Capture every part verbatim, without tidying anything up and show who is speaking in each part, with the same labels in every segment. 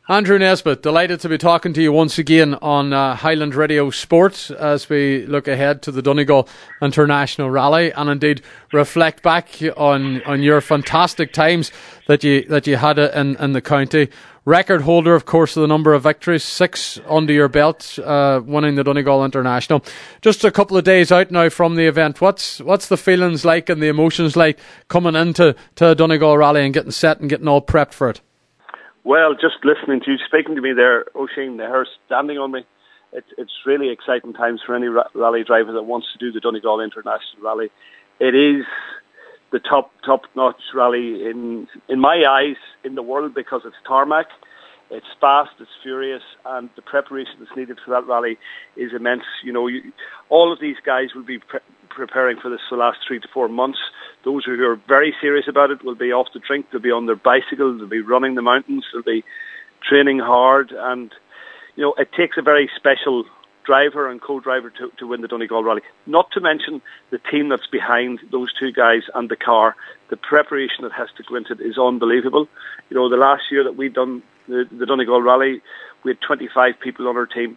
Speaker 1: Andrew Nesbitt, delighted to be talking to you once again on uh, Highland Radio Sport as we look ahead to the Donegal International Rally and indeed reflect back on, on your fantastic times that you that you had in, in the county. Record holder, of course, of the number of victories, six under your belt, uh, winning the Donegal International. Just a couple of days out now from the event. What's what's the feelings like and the emotions like coming into to a Donegal Rally and getting set and getting all prepped for it?
Speaker 2: Well, just listening to you, speaking to me there, Oisin, the hair standing on me, it, it's really exciting times for any ra- rally driver that wants to do the Donegal International Rally. It is the top, top-notch rally in in my eyes in the world because it's tarmac, it's fast, it's furious, and the preparation that's needed for that rally is immense. You know, you, all of these guys will be pre- preparing for this for the last three to four months. Those who are very serious about it will be off the drink, they'll be on their bicycle, they'll be running the mountains, they'll be training hard, and you know, it takes a very special driver and co-driver to, to win the Donegal Rally. Not to mention the team that's behind those two guys and the car. The preparation that has to go into it is unbelievable. You know, the last year that we'd done the, the Donegal Rally, we had twenty-five people on our team,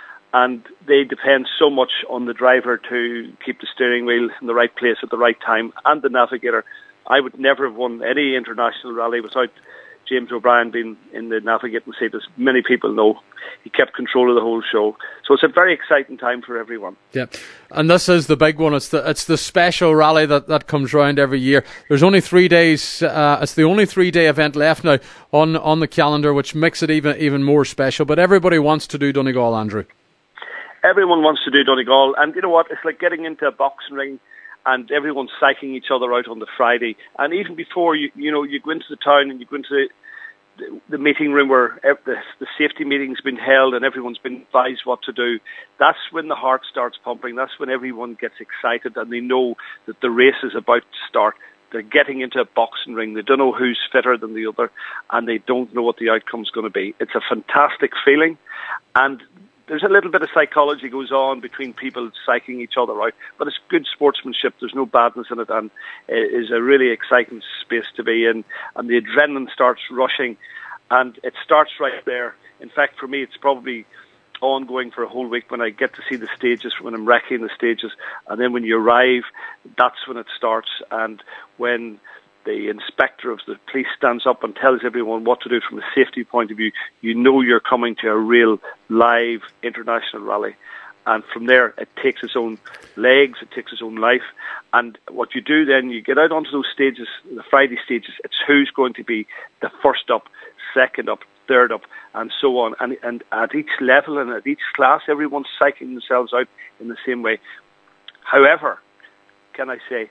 Speaker 2: and they depend so much on the driver to keep the steering wheel in the right place at the right time, and the navigator. I would never have won any international rally without James O'Brien being in the navigating seat, as many people know. He kept control of the whole show. So it's a very exciting time for everyone. Yeah,
Speaker 1: and this is the big one. It's the it's the special rally that, that comes round every year. There's only three days. Uh, it's the only three-day event left now on, on the calendar, which makes it even, even more special. But everybody wants to do Donegal, Andrew.
Speaker 2: Everyone wants to do Donegal, and you know what? It's like getting into a boxing ring and everyone's psyching each other out on the Friday. And even before, you you know, you go into the town and you go into the, the, the meeting room where the, the safety meeting's been held and everyone's been advised what to do. That's when the heart starts pumping. That's when everyone gets excited and they know that the race is about to start. They're getting into a boxing ring. They don't know who's fitter than the other, and they don't know what the outcome's going to be. It's a fantastic feeling, and there's a little bit of psychology goes on between people psyching each other out, but it's good sportsmanship. There's no badness in it, and it is a really exciting space to be in. And the adrenaline starts rushing, and it starts right there. In fact, for me, it's probably ongoing for a whole week when I get to see the stages, when I'm wrecking the stages, and then when you arrive, that's when it starts. And when the inspector of the police stands up and tells everyone what to do from a safety point of view, you know you're coming to a real live international rally. And from there, it takes its own legs, it takes its own life. And what you do then, you get out onto those stages, the Friday stages, it's who's going to be the first up, second up, third up, and so on. And, and at each level and at each class, everyone's psyching themselves out in the same way. However, can I say,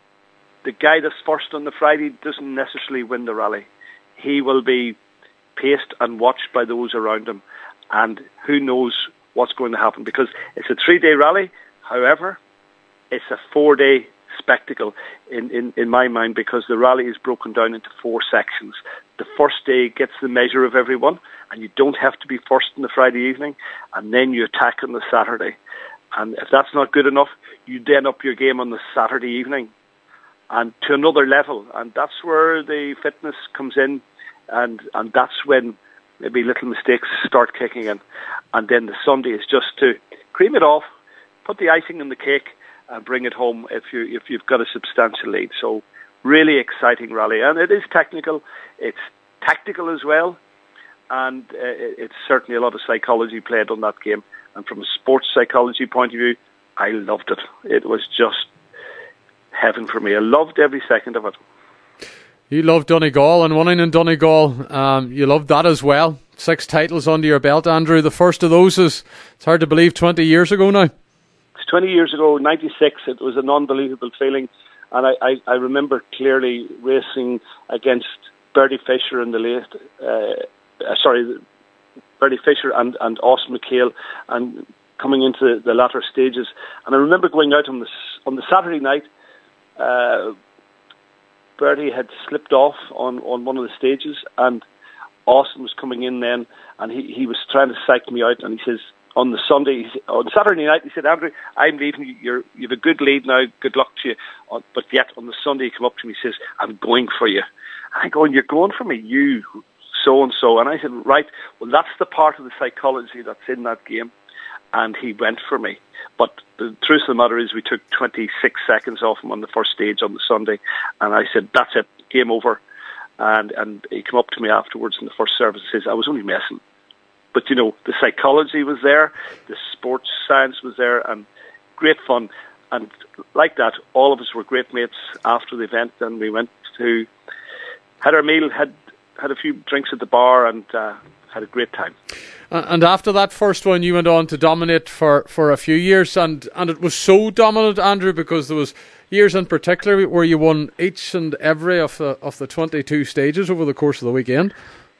Speaker 2: the guy that's first on the Friday doesn't necessarily win the rally. He will be paced and watched by those around him, and who knows what's going to happen, because it's a three-day rally. However, it's a four-day spectacle in, in, in my mind, because the rally is broken down into four sections. The first day gets the measure of everyone, and you don't have to be first on the Friday evening, and then you attack on the Saturday. And if that's not good enough, you then up your game on the Saturday evening and to another level, and that's where the fitness comes in, and and that's when maybe little mistakes start kicking in. And then the Sunday is just to cream it off, put the icing on the cake, and bring it home if you if you've got a substantial lead. So really exciting rally, and it is technical, it's tactical as well, and uh, it's certainly a lot of psychology played on that game. And from a sports psychology point of view, I loved it. It was just heaven for me. I loved every second of it.
Speaker 1: You loved Donegal, and winning in Donegal, um, you loved that as well. Six titles under your belt, Andrew. The first of those is, it's hard to believe, twenty years ago now.
Speaker 2: It's twenty years ago, ninety-six. It was an unbelievable feeling, and I, I, I remember clearly racing against Bertie Fisher in the late, uh, uh, sorry, Bertie Fisher and, and Austin McHale, and coming into the latter stages. And I remember going out on the on the Saturday night. Uh, Bertie had slipped off on, on one of the stages, and Austin was coming in then, and he, he was trying to psych me out, and he says, on the Sunday, on Saturday night, he said, Andrew, I'm leaving, You're, you have a good lead now, good luck to you. But yet, on the Sunday, he came up to me and says, I'm going for you. And I'm going, you're going for me, you so-and-so. And I said, right, well, that's the part of the psychology that's in that game. And he went for me. But the truth of the matter is we took twenty-six seconds off him on the first stage on the Sunday. And I said, that's it, game over. And and he came up to me afterwards in the first service and says, I was only messing. But, you know, the psychology was there, the sports science was there, and great fun. And like that, all of us were great mates after the event, and we went to, had our meal, had had a few drinks at the bar, and uh, had a great time.
Speaker 1: And after that first one, you went on to dominate for, for a few years, and, and it was so dominant, Andrew, because there was years in particular where you won each and every of the of the twenty-two stages over the course of the weekend.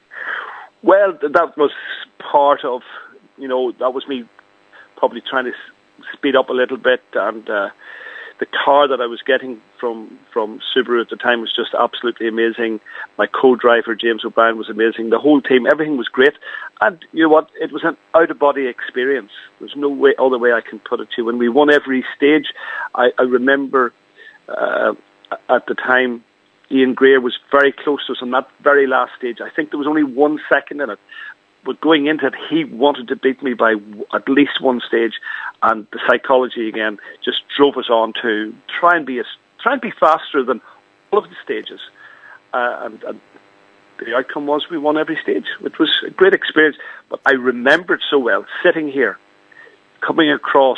Speaker 2: Well, that was part of, you know, that was me probably trying to speed up a little bit, and uh, the car that I was getting from, from Subaru at the time was just absolutely amazing. My co-driver, James O'Brien, was amazing. The whole team, everything was great. And you know what? It was an out-of-body experience. There's no way, other way I can put it to you. When we won every stage, I, I remember uh, at the time, Ian Greer was very close to us on that very last stage. I think there was only one second in it. But going into it, he wanted to beat me by at least one stage, and the psychology again just drove us on to try and be a, try and be faster than all of the stages. Uh, and, and the outcome was we won every stage. It was a great experience. But I remembered so well sitting here, coming across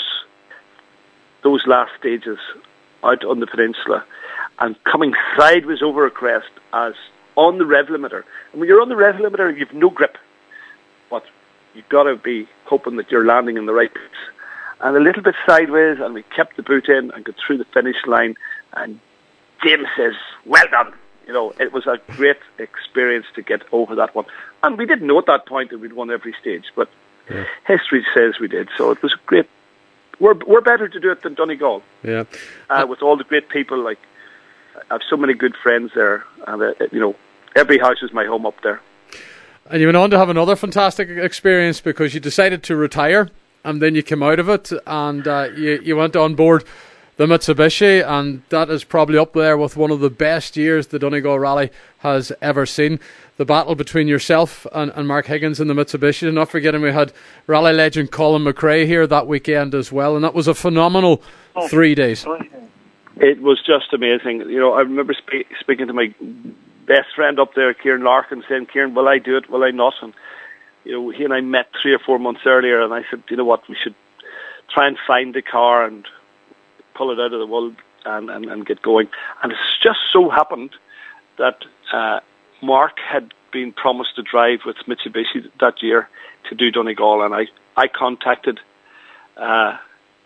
Speaker 2: those last stages out on the peninsula, and coming sideways over a crest as on the rev limiter. And when you're on the rev limiter, you've no grip. But you've got to be hoping that you're landing in the right place. And a little bit sideways, and we kept the boot in and got through the finish line. And James says, well done. You know, it was a great experience to get over that one. And we didn't know at that point that we'd won every stage, but yeah. History says we did. So it was great. We're we're better to do it than Donegal.
Speaker 1: Yeah.
Speaker 2: Uh, with all the great people, like, I have so many good friends there. And, uh, you know, every house is my home up there.
Speaker 1: And you went on to have another fantastic experience because you decided to retire, and then you came out of it, and uh, you, you went on board the Mitsubishi, and that is probably up there with one of the best years the Donegal Rally has ever seen. The battle between yourself and, and Mark Higgins in the Mitsubishi, and not forgetting we had rally legend Colin McRae here that weekend as well, and that was a phenomenal oh. three days.
Speaker 2: It was just amazing. You know, I remember spe- speaking to my best friend up there, Kieran Larkin, saying, Kieran, will I do it, will I not? And, you know, he and I met three or four months earlier, and I said, you know what, we should try and find the car and pull it out of the wood and, and, and get going. And it's just so happened that uh, Mark had been promised to drive with Mitsubishi that year to do Donegal, and I, I contacted uh,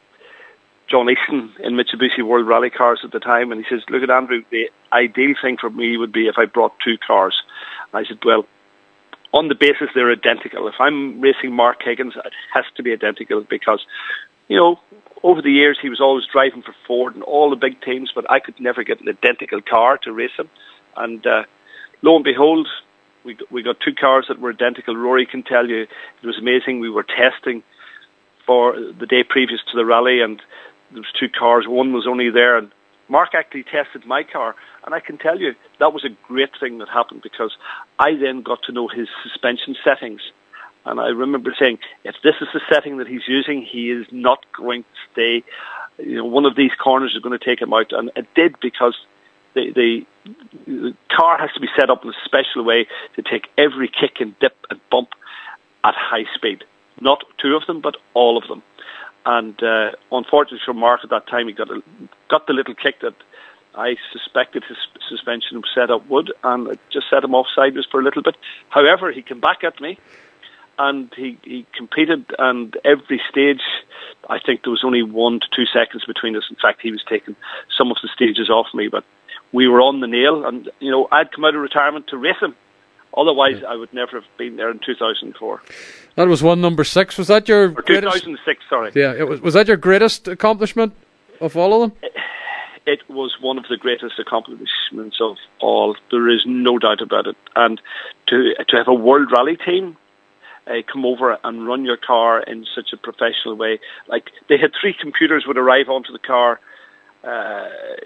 Speaker 2: John Easton in Mitsubishi World Rally Cars at the time, and he says, look at Andrew, the ideal thing for me would be if I brought two cars. And I said, well, on the basis they're identical. If I'm racing Mark Higgins, it has to be identical because, you know, over the years he was always driving for Ford and all the big teams, but I could never get an identical car to race him. And uh, lo and behold, we got, we got two cars that were identical. Rory can tell you it was amazing. We were testing for the day previous to the rally, and there was two cars. One was only there, and Mark actually tested my car, and I can tell you that was a great thing that happened because I then got to know his suspension settings. And I remember saying, if this is the setting that he's using, he is not going to stay. You know, one of these corners is going to take him out. And it did, because the, the, the car has to be set up in a special way to take every kick and dip and bump at high speed. Not two of them, but all of them. And uh, unfortunately for Mark at that time, he got a, got the little kick that I suspected his suspension set up would, and it just set him off sideways for a little bit. However, he came back at me, and he, he competed, and every stage, I think there was only one to two seconds between us. In fact, he was taking some of the stages off me, but we were on the nail, and, you know, I'd come out of retirement to race him. Otherwise, yeah. I would never have been there in two thousand four.
Speaker 1: That was one number six. Was that your
Speaker 2: or two thousand six, sorry.
Speaker 1: Yeah, it was. Was that your greatest accomplishment of all of them?
Speaker 2: It, it was one of the greatest accomplishments of all. There is no doubt about it. And to to have a World Rally team uh, come over and run your car in such a professional way. Like, they had three computers would arrive onto the car uh,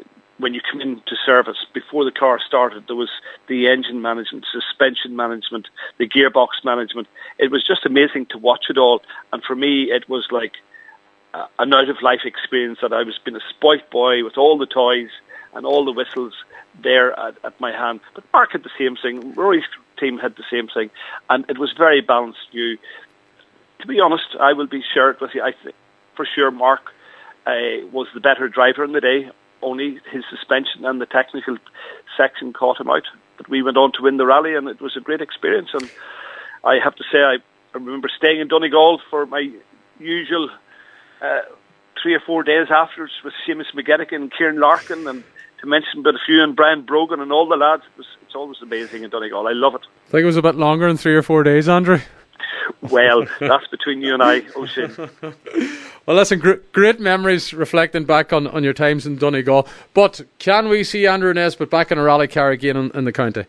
Speaker 2: when you come into service, before the car started, there was the engine management, suspension management, the gearbox management. It was just amazing to watch it all. And for me, it was like uh, an out-of-life experience that I was being a spoilt boy with all the toys and all the whistles there at, at my hand. But Mark had the same thing. Rory's team had the same thing. And it was very balanced view. To be honest, I will be shared with you. I think for sure Mark uh, was the better driver in the day. Only his suspension and the technical section caught him out. But we went on to win the rally, and it was a great experience. And I have to say, I, I remember staying in Donegal for my usual uh, three or four days afterwards with Seamus McGettigan and Kieran Larkin, and to mention but a few, and Brian Brogan and all the lads. It was, it's always amazing in Donegal. I love it.
Speaker 1: I think it was a bit longer than three or four days, Andrew.
Speaker 2: Well, that's between you and I, Oisin.
Speaker 1: Well, listen, gr- great memories reflecting back on, on your times in Donegal. But can we see Andrew Nesbitt back in a rally car again in, in the county?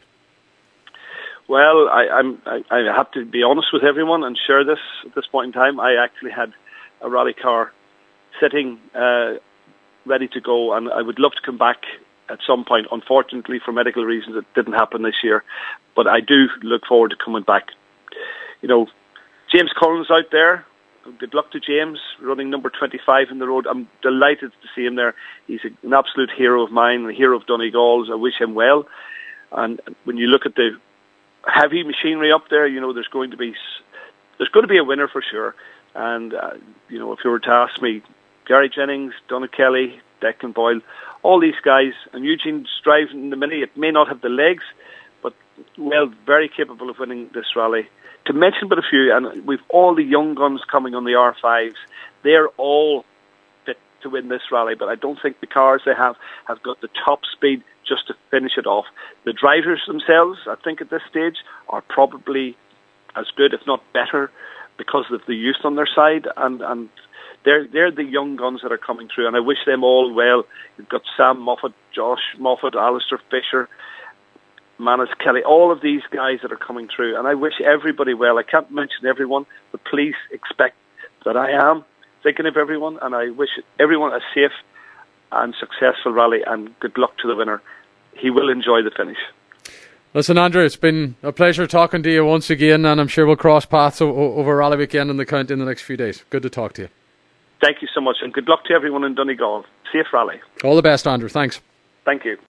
Speaker 2: Well, I, I'm, I, I have to be honest with everyone and share this at this point in time. I actually had a rally car sitting uh, ready to go, and I would love to come back at some point. Unfortunately, for medical reasons, it didn't happen this year. But I do look forward to coming back. You know, James Cullen's out there. Good luck to James, running number twenty-five in the road. I'm delighted to see him there. He's an absolute hero of mine, a hero of Donegal's. I wish him well. And when you look at the heavy machinery up there, you know, there's going to be there's going to be a winner for sure. And, uh, you know, if you were to ask me, Gary Jennings, Donald Kelly, Declan Boyle, all these guys, and Eugene's driving the Mini, it may not have the legs, but, well, very capable of winning this rally. To mention but a few, and we've all the young guns coming on the R fives. They're all fit to win this rally, but I don't think the cars they have have got the top speed just to finish it off. The drivers themselves, I think at this stage, are probably as good, if not better, because of the youth on their side, and, and they're they're the young guns that are coming through, and I wish them all well. You've got Sam Moffat, Josh Moffat, Alistair Fisher, Manus Kelly, all of these guys that are coming through, and I wish everybody well. I can't mention everyone, but please expect that I am thinking of everyone, and I wish everyone a safe and successful rally, and good luck to the winner. He will enjoy the finish.
Speaker 1: Listen, Andrew, it's been a pleasure talking to you once again, and I'm sure we'll cross paths o- over rally weekend in the county in the next few days. Good to talk to you.
Speaker 2: Thank you so much, and good luck to everyone in Donegal. Safe rally.
Speaker 1: All the best, Andrew. Thanks.
Speaker 2: Thank you.